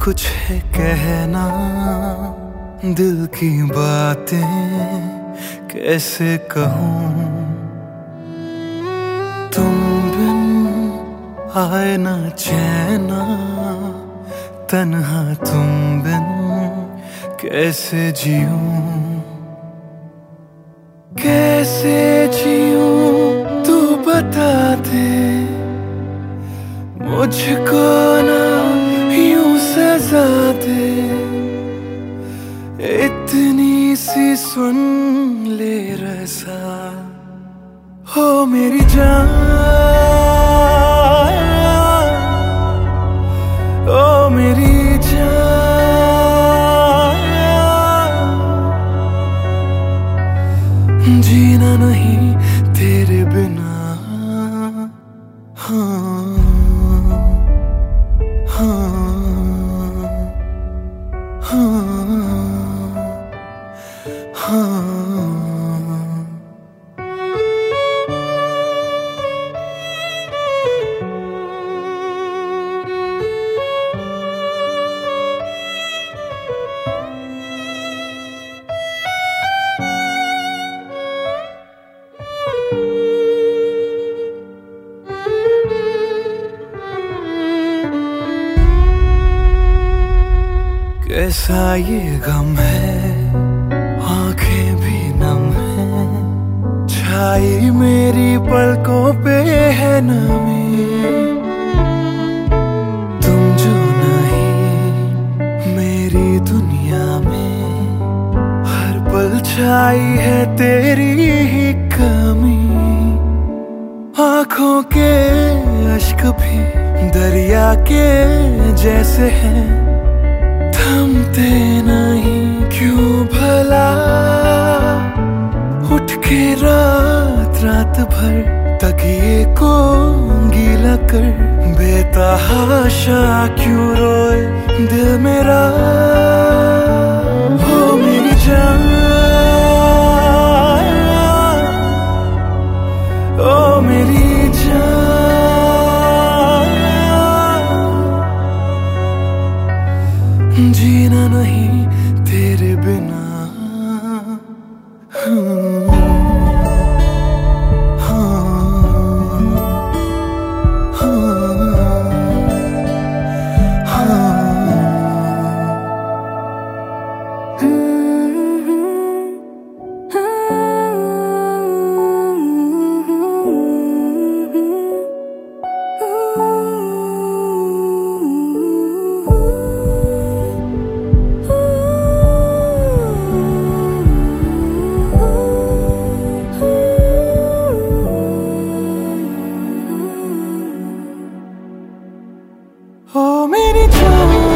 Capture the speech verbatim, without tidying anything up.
कुछ है कहना, दिल की बातें कैसे कहूँ। तुम बिन आए ना चैना, तन्हा तुम बिन कैसे जीऊँ। कैसे जीऊँ तू बता दे, मुझको ना यूं सजा दे। इतनी सी सुन ले रज़ा, हो मेरी जान, ओ मेरी जान। जीना नहीं तेरे बिना, हाँ हाँ हाँ हाँ। कैसा ये गम है, आंखें भी नम है, छाई मेरी पलकों पे है नमी। तुम जो नहीं मेरी दुनिया में, हर पल छाई है तेरी ही कमी। आंखों के अश्क भी दरिया के जैसे हैं, थमते नहीं क्यों भला। उठ के रात रात भर तकिए को गीला कर, बेतहाशा क्यों रोए दिल मेरा। हो मेरी जान, ओ मेरी जान। जीना नहीं तेरे बिना, हाँ हाँ हाँ हाँ। ओ मेरी जान।